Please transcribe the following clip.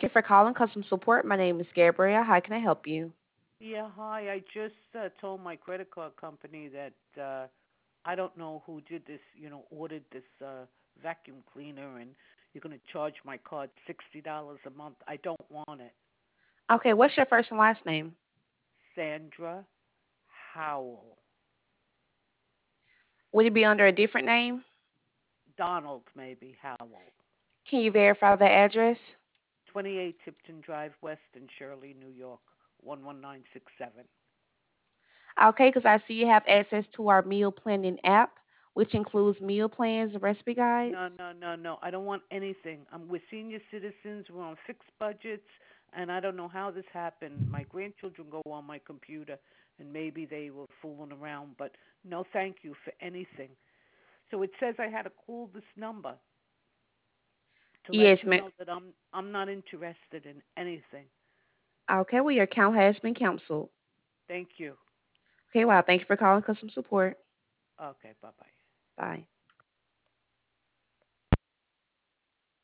Thank you for calling customer support. My name is Gabrielle. How can I help you? Yeah, hi. I just told my credit card company that I don't know who did this, ordered this vacuum cleaner and you're going to charge my card $60 a month. I don't want it. Okay, what's your first and last name? Sandra Howell. Would it be under a different name? Donald, maybe Howell. Can you verify the address? 28 Tipton Drive, Weston Shirley, New York, 11967. Okay, because I see you have access to our meal planning app, which includes meal plans and recipe guides. No, no, no, no. I don't want anything. We're senior citizens. We're on fixed budgets, and I don't know how this happened. My grandchildren go on my computer, and maybe they were fooling around, but no thank you for anything. So it says I had to call this number to let Yes, you ma'am. know that I'm not interested in anything. Okay, well, your account has been canceled. Thank you. Okay, well, thank you for calling customer support. Okay, bye-bye. Bye.